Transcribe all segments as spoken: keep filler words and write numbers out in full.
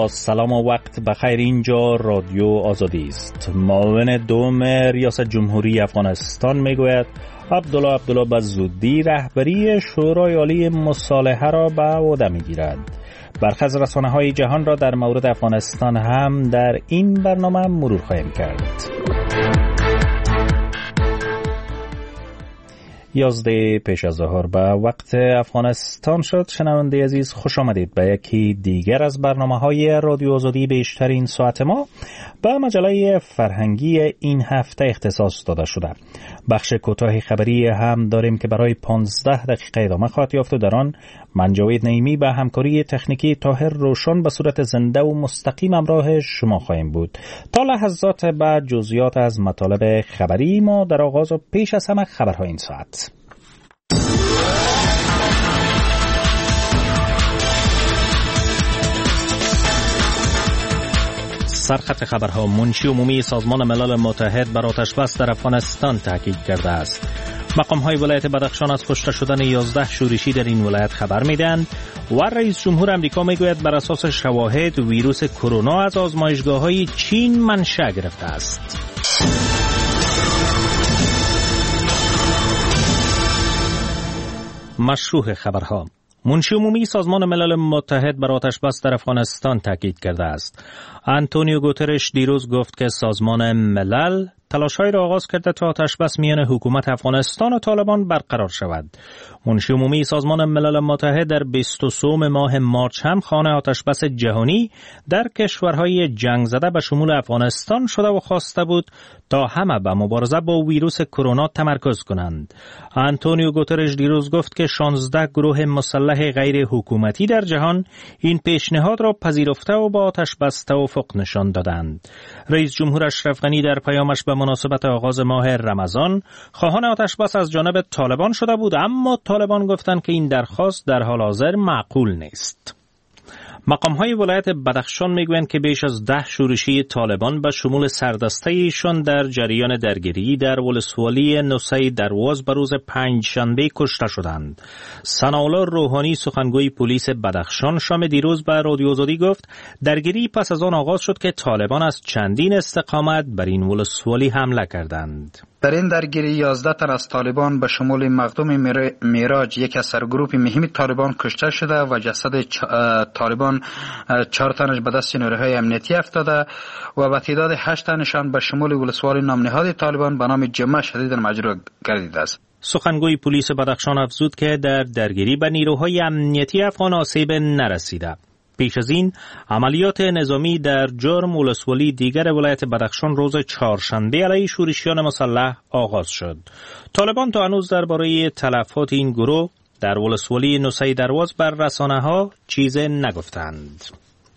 با سلام و وقت بخیر. اینجا رادیو آزادی است. معاون دوم ریاست جمهوری افغانستان میگوید عبدالله عبدالله به زودی رهبری شورای عالی مصالحه را به عهده میگیرد. برخی از رسانه‌های جهان را در مورد افغانستان هم در این برنامه مرور خواهیم کرد. یازده پیش از ظهر به وقت افغانستان شد. شنونده عزیز، خوش آمدید به یکی دیگر از برنامه‌های رادیو آزادی. بیشترین ساعت ما به مجله فرهنگی این هفته اختصاص داده شده. بخش کوتاه خبری هم داریم که برای پانزده دقیقه ادامه خواهد یافت و در آن من جاوید نعیمی به همکاری تکنیکی طاهر روشن به صورت زنده و مستقیم همراه شما خواهیم بود. تا لحظات بعد جزئیات از مطالب خبری ما در آغاز و پیش از همه خبرهای این ساعت. سرخط خبرها: منشی عمومی سازمان ملل متحد بر آتش‌بس در افغانستان تاکید کرده است. مقام‌های ولایت بدخشان از کشته شدن یازده شورشی در این ولایت خبر می‌دهند و رئیس جمهور آمریکا میگوید بر اساس شواهد ویروس کرونا از آزمایشگاه‌های چین منشأ گرفته است. مشروح خبرها: منشی عمومی سازمان ملل متحد بر آتش‌بس در افغانستان تاکید کرده است. آنتونیو گوترش دیروز گفت که سازمان ملل تلاش‌هایی را آغاز کرده تا آتش‌بس میان حکومت افغانستان و طالبان برقرار شود. منشی عمومی سازمان ملل متحد در بیست و سه ماه مارچ هم خواهان آتش‌بس جهانی در کشورهای جنگ زده به شمول افغانستان شده و خواسته بود تا همه به مبارزه با ویروس کرونا تمرکز کنند. آنتونیو گوترش دیروز گفت که شانزده گروه مسلح غیر حکومتی در جهان این پیشنهاد را پذیرفته و با آتش‌بس توافق نشان دادند. رئیس جمهور اشرف غنی در پیامش به مناسبت آغاز ماه رمضان خواهان آتش‌بس از جانب طالبان شده بود، اما طالبان گفتند که این درخواست در حال حاضر معقول نیست. مقام‌های ولایت بدخشان میگویند که بیش از ده شورشی طالبان به شمول سردسته ایشان در جریان درگیری در ولسوالی نوسه درواز به روز پنجشنبه کشته شدند. ثناءالله روحانی سخنگوی پلیس بدخشان شام دیروز به رادیو آزادی گفت درگیری پس از آن آغاز شد که طالبان از چندین استقامت بر این ولسوالی حمله کردند. در این درگیری یازده تن از طالبان به شمول مخدوم میراج، یک از سرگروه مهم طالبان، کشته شده و جسد طالبان چهار تنش به دست نیروهای امنیتی افتاده و به تعداد هشت تنشان به شمول ولسوالی نامنهاد طالبان به نام جمعه شدید مجروح گردیده است. سخنگوی پلیس بدخشان افزود که در درگیری به نیروهای امنیتی افغان آسیب نرسیده. پیش از این عملیات نظامی در جرم ولسوالی دیگر ولایت بدخشان روز چهارشنبه علیه شورشیان مسلح آغاز شد. طالبان تا هنوز درباره تلفات این گروه در ولسوالی نوسه درواز بر رسانه‌ها چیزی نگفتند.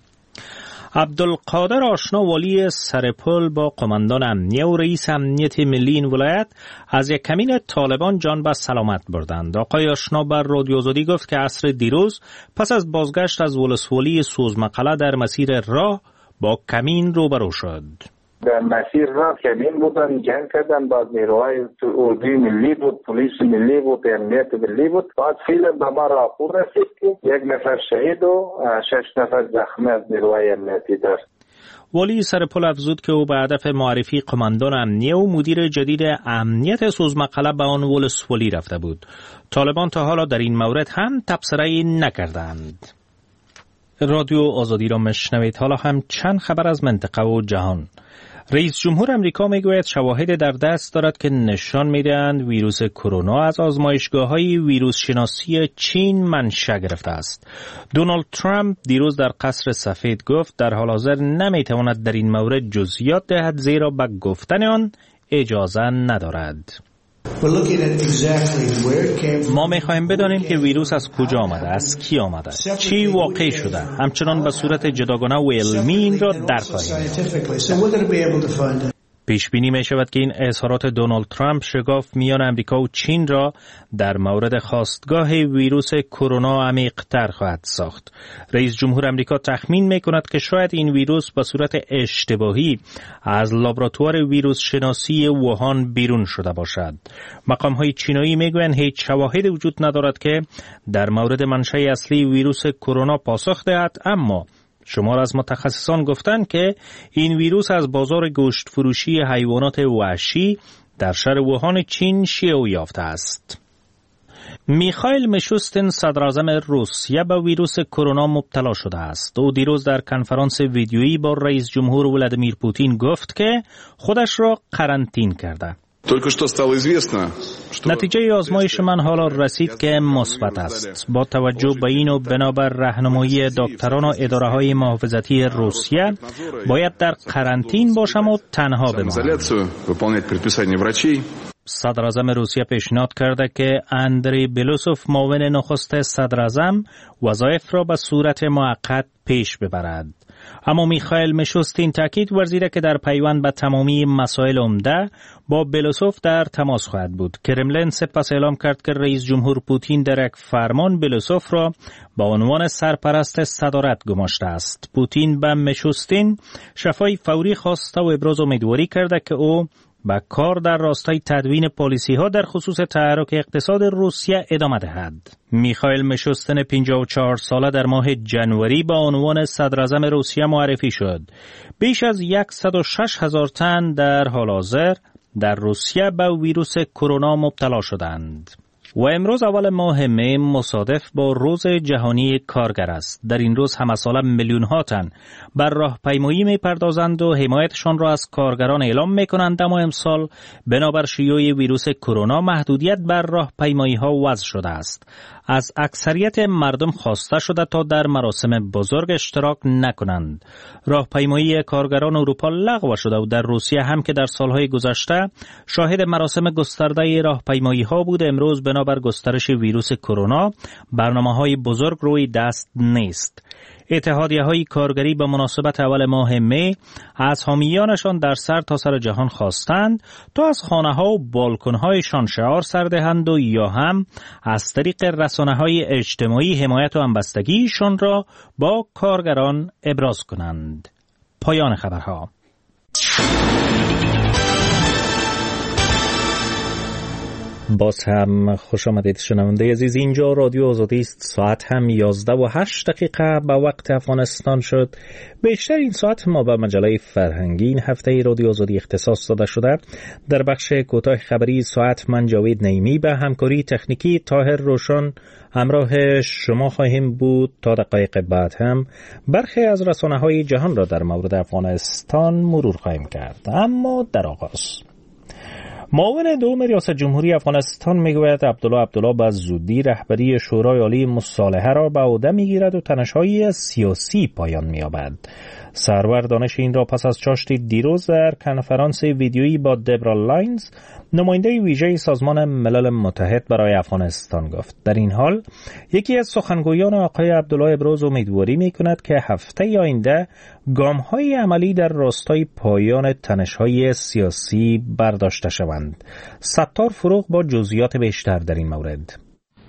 عبدالقادر آشنا والی سرپل با قماندان امنیه و رئیس امنیت ملی این ولایت از یک کمین طالبان جان به سلامت بردند. آقای آشنا بر رادیو آزادی گفت که عصر دیروز پس از بازگشت از ولسوالی سوزمقله در مسیر راه با کمین روبرو شد. در مسیر راه کمین بودن، جنگ کردن، بعد نیروهای اردوی ملی بود، پلیس ملی بود، امنیت ملی بود. بعد فیلم به ما راپور رسید که یک نفر شهید و شش نفر زخمی از نیروهای امنیتی داشت. والی سرپل افزود که او به هدف معرفی قماندان امنیه و مدیر جدید امنیت سوزمقله به آن ولسوالی رفته بود. طالبان تا حالا در این مورد هم تبصره‌ای نکردند. رادیو آزادی را میشنوید. حالا هم چند خبر از منطقه و جهان. رئیس جمهور آمریکا میگوید شواهد در دست دارد که نشان میدهند ویروس کرونا از آزمایشگاه‌های ویروس شناسی چین منشأ گرفته است. دونالد ترامپ دیروز در قصر سفید گفت در حال حاضر نمیتواند در این مورد جزئیات دهد زیرا به گفتن آن اجازه ندارد. ما می‌خواهیم بدانیم که ویروس از کجا آمده، از کی آمده، چی واقع شده. همچنان به صورت جداگانه و علمی این را درک خواهیم. پیش بینی می شود که این اظهارات دونالد ترامپ شگاف میان امریکا و چین را در مورد خاستگاه ویروس کرونا عمیق‌تر خواهد ساخت. رئیس جمهور امریکا تخمین می کند که شاید این ویروس به صورت اشتباهی از لابراتوار ویروس شناسی ووهان بیرون شده باشد. مقام‌های چینایی می گویند هیچ شواهدی وجود ندارد که در مورد منشأ اصلی ویروس کرونا پاسخ دهد، اما شمار از متخصصان گفتند که این ویروس از بازار گوشت فروشی حیوانات وحشی در شهر ووهان چین شیوع یافته است. میخائیل میشوستین صدراعظم روسیه به ویروس کرونا مبتلا شده است. او دیروز در کنفرانس ویدیویی با رئیس جمهور ولادیمیر پوتین گفت که خودش را قرنطین کرده. نتیجه آزمایش من حالا رسید که مثبت است. با توجه به این و بنابر راهنمایی دکتران و اداره‌های محافظتی روسیه باید در قرنطین باشم و تنها بمانم. صدراعظم روسیه پیشنهاد کرده که اندری بلوسوف معاون نخست صدراعظم وظایف را به صورت موقت پیش ببرد. اما میخائیل میشوستین تاکید ورزیده که در پیوند به تمامی مسائل عمده با بلوسوف در تماس خواهد بود. کرملین سپس اعلام کرد که رئیس جمهور پوتین در یک فرمان بلوسوف را با عنوان سرپرست صدارت گماشته است. پوتین به میشوستین شفای فوری خواسته و ابراز امیدواری کرده که او با کار در راستای تدوین پالیسی ها در خصوص تحرک اقتصاد روسیه ادامه دهد. میخائیل میشوستین پنجاه و چهار ساله در ماه جنوری با عنوان صدراعظم روسیه معرفی شد. بیش از صد و شش هزار تن در حال حاضر در روسیه به ویروس کرونا مبتلا شدند. و امروز اول ماه می مصادف با روز جهانی کارگر است. در این روز همه ساله میلیون ها تن بر راهپیمایی می پردازند و حمایتشان را از کارگران اعلام می کنند، اما امسال بنابر شیوع ویروس کرونا محدودیت بر راهپیمایی ها وضع شده است. از اکثریت مردم خواسته شده تا در مراسم بزرگ اشتراک نکنند. راهپیمایی کارگران اروپا لغو شده و در روسیه هم که در سالهای گذشته شاهد مراسم گسترده راهپیمایی ها بود، امروز بنابر گسترش ویروس کرونا برنامه‌های بزرگ روی دست نیست. اتحادیه‌های کارگری به مناسبت اول ماه می از حامیانشان در سر تا سر جهان خواستند تا از خانه‌ها و بالکن‌هایشان شعار سر دهند و یا هم از طریق رسانه‌های اجتماعی حمایت و همبستگیشان را با کارگران ابراز کنند. پایان خبرها. باز هم خوش آمدید شنونده عزیز، اینجا رادیو آزادی است. ساعت هم یازده و هشت دقیقه به وقت افغانستان شد. بیشتر این ساعت ما به مجله فرهنگی این هفته رادیو آزادی اختصاص داده شده. در بخش کوتاه خبری ساعت من جاوید نعیمی به همکاری تکنیکی طاهر روشن همراه شما خواهیم بود. تا دقایق بعد هم برخی از رسانه‌های جهان را در مورد افغانستان مرور خواهیم کرد. اما در آغاز معاون دوم ریاست جمهوری افغانستان میگوید عبدالله عبدالله به زودی رهبری شورای عالی مصالحه را به عهده میگیرد و تنش‌های سیاسی پایان می‌یابد. سرور دانش این را پس از چاشت دیروز در کنفرانس ویدیویی با دبرا لاینز، نماینده ویژه سازمان ملل متحد برای افغانستان گفت. در این حال یکی از سخنگویان آقای عبدالله ابراز امیدواری می‌کند که هفته آینده گام‌های عملی در راستای پایان تنش‌های سیاسی برداشته شوند. ستار فروغ با جزئیات بیشتر در این مورد.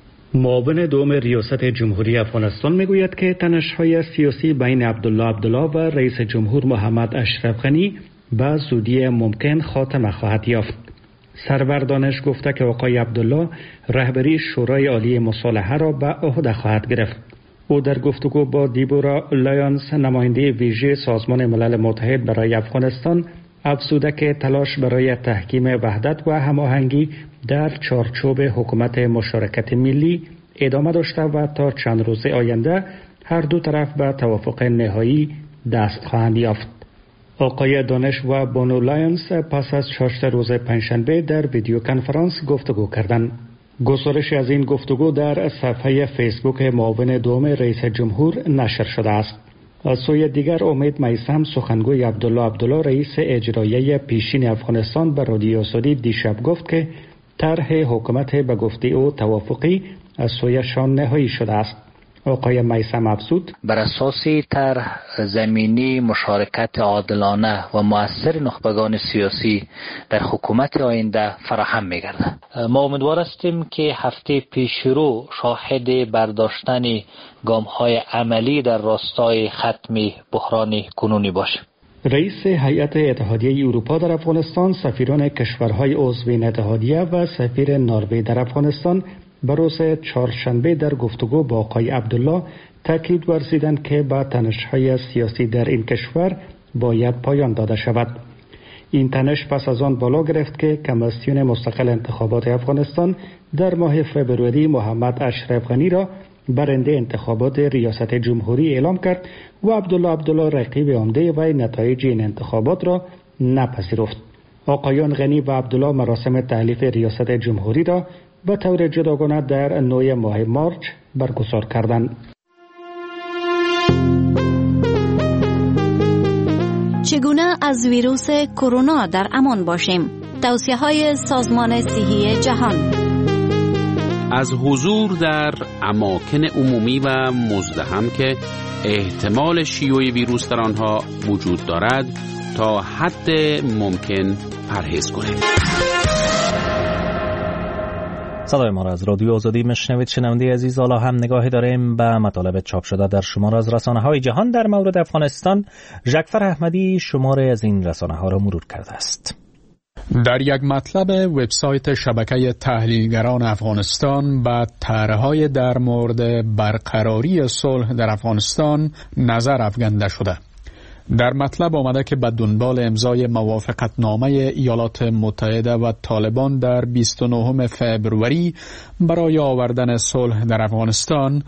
معاون دوم ریاست جمهوری افغانستان میگوید که تنش‌های سیاسی بین عبدالله عبدالله و رئیس جمهور محمد اشرف غنی به زودی ممکن خاتمه خواهد یافت. سرور دانش گفته که آقای عبدالله رهبری شورای عالی مصالحه را به عهده خواهد گرفت. او در گفتگو با دیبورا لایانس نماینده ویژه سازمان ملل متحد برای افغانستان افزوده که تلاش برای تحکیم وحدت و هماهنگی در چارچوب حکومت مشارکت ملی ادامه داشته و تا چند روز آینده هر دو طرف به توافق نهایی دست خواهند یافت. آقای دانش و بانو لایانس پس از چاشت روز پنجشنبه در ویدیو کنفرانس گفتگو کردند. گزارش از این گفتگو در صفحه فیسبوک معاون دوم رئیس جمهور نشر شده است. از سوی دیگر امید میثم سخنگوی عبدالله عبدالله رئیس اجرایی پیشین افغانستان به رادیو آزادی دیشب گفت که طرح حکومت به گفته او توافقی از سویشان نهایی شده است. آقای میثم افزود بر اساس طرح زمینی مشارکت عادلانه و مؤثر نخبگان سیاسی در حکومت آینده فراهم می‌گردد. ما امیدوار هستیم که هفته پیش رو شاهد برداشتن گام‌های عملی در راستای ختم بحران کنونی باشیم. رئیس هیئت اتحادیه اروپا در افغانستان، سفیران کشورهای عضو این اتحادیه و سفیر نروژ در افغانستان به روز چهارشنبه در گفتگو با آقای عبدالله تاکید ورزیدند که به تنش‌های سیاسی در این کشور باید پایان داده شود. این تنش پس از آن بالا گرفت که کمیسیون مستقل انتخابات افغانستان در ماه فوریه محمد اشرف غنی را برنده انتخابات ریاست جمهوری اعلام کرد و عبدالله عبدالله رقیب عمده و نتایج این انتخابات را نپذیرفت. آقایان غنی و عبدالله مراسم تحلیف ریاست جمهوری را به طور جداگانه در نوی ماه مارچ برگزار کردند. چگونه از ویروس کرونا در امان باشیم؟ توصیه‌های سازمان صحی جهان. از حضور در اماکن عمومی و مزدحم که احتمال شیوع ویروس در آنها وجود دارد تا حد ممکن پرهیز کنید. صدای ما را از رادیو آزادی میشنوید. شنونده عزیز، حالا هم نگاهی داریم به مطالب چاپ شده در شماره از رسانه‌های جهان در مورد افغانستان. ژکفر احمدی شماره از این رسانه‌ها را مرور کرده است. در یک مطلب وبسایت شبکه تحلیلگران افغانستان به طرح‌های در مورد برقراری صلح در افغانستان نظر افکنده شده. در مطلب آمده که به دنبال امضای موافقتنامه ایالات متحده و طالبان در بیست و نهم فوریه برای آوردن صلح در افغانستان،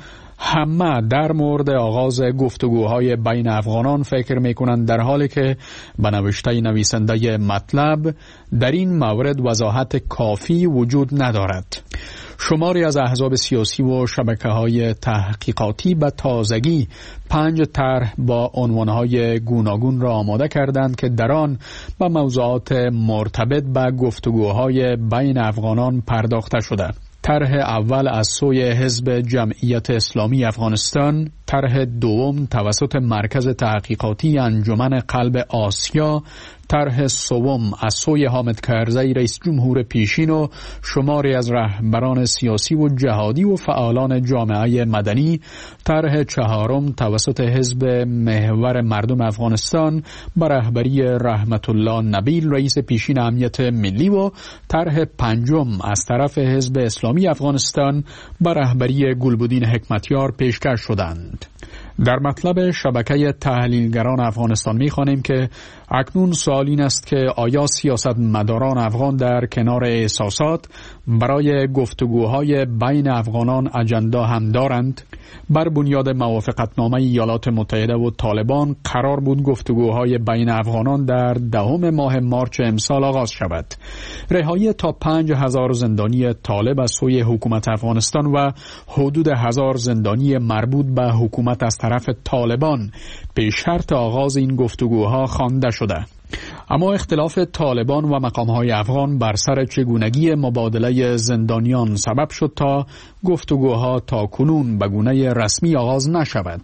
همه در مورد آغاز گفتگوهای بین افغانان فکر میکنند، در حالی که به نوشته نویسنده مطلب در این مورد وضاحت کافی وجود ندارد. شماری از احزاب سیاسی و شبکه‌های تحقیقاتی به تازگی پنج طرح با عنوان‌های گوناگون را آماده کردند که در آن به موضوعات مرتبط به گفتگوهای بین افغانان پرداخته شده. طرح اول از سوی حزب جمعیت اسلامی افغانستان، طرح دوم توسط مرکز تحقیقاتی انجمن قلب آسیا، طرح سوم از سوی حامد کرزی رئیس جمهور پیشین و شماری از رهبران سیاسی و جهادی و فعالان جامعه مدنی، طرح چهارم توسط حزب محور مردم افغانستان به رهبری رحمت الله نبیل رئیس پیشین امنیت ملی و طرح پنجم از طرف حزب اسلامی افغانستان به رهبری گلبدین حکمتیار پیشکش شدند. در مطلب شبکه تحلیلگران افغانستان می‌خوانیم که اکنون سوال این است که آیا سیاستمداران افغان در کنار احساسات برای گفتگوهای بین افغانان اجندا هم دارند؟ بر بنیاد موافقتنامه ایالات متحده و طالبان قرار بود گفتگوهای بین افغانان در دهم ماه مارچ امسال آغاز شود. رهایی تا پنج هزار زندانی طالب از سوی حکومت افغانستان و حدود هزار زندانی مربوط به حکومت از طرف طالبان به شرط آغاز این گفتگوها خوانده شده. اما اختلاف طالبان و مقام‌های افغان بر سر چگونگی مبادله زندانیان سبب شد تا گفتگوها تا کنون به گونه رسمی آغاز نشود.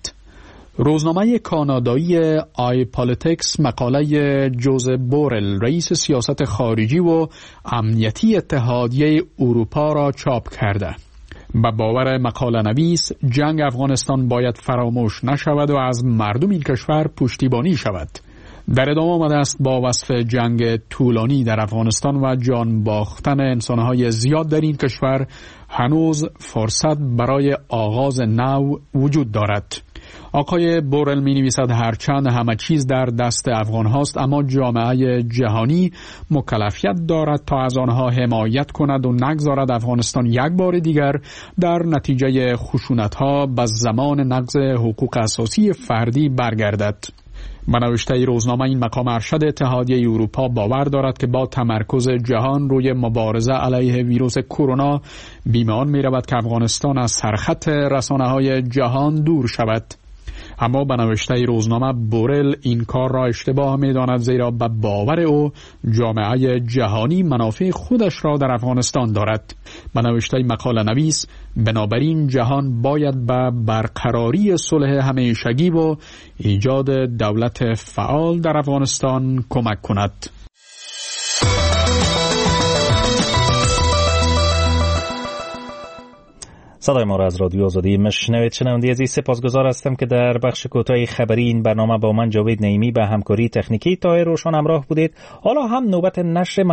روزنامه کانادایی آی پالیتیکس مقاله جوزف بورل رئیس سیاست خارجی و امنیتی اتحادیه اروپا را چاپ کرده. به باور مقاله نویس، جنگ افغانستان باید فراموش نشود و از مردم این کشور پشتیبانی شود. در ادامه آمده است با وصف جنگ طولانی در افغانستان و جان باختن انسانهای زیاد در این کشور هنوز فرصت برای آغاز نو وجود دارد. آقای بورل می نویسد هرچند همه چیز در دست افغان هاست، اما جامعه جهانی مکلفیت دارد تا از آنها حمایت کند و نگذارد افغانستان یک بار دیگر در نتیجه خشونت ها به زمان نقض حقوق اساسی فردی برگردد. به نوشته روزنامه این مقام ارشد اتحادیه اروپا باور دارد که با تمرکز جهان روی مبارزه علیه ویروس کرونا بیم آن می رود که افغانستان از سرخط رسانه‌های جهان دور شود. اما به نوشته روزنامه بورل این کار را اشتباه می داند، زیرا به باور او جامعه جهانی منافع خودش را در افغانستان دارد. به نوشته مقاله نویس، بنابراین جهان باید به برقراری صلح همیشگی و ایجاد دولت فعال در افغانستان کمک کند. صدای ما را از رادیو آزادی میشنوید. شنونده عزیز، سپاسگزار هستم که در بخش کوتاه خبری این برنامه با من جاوید نعیمی به همکاری تکنیکی طاهر روشن همراه بودید. حالا هم نوبت نشر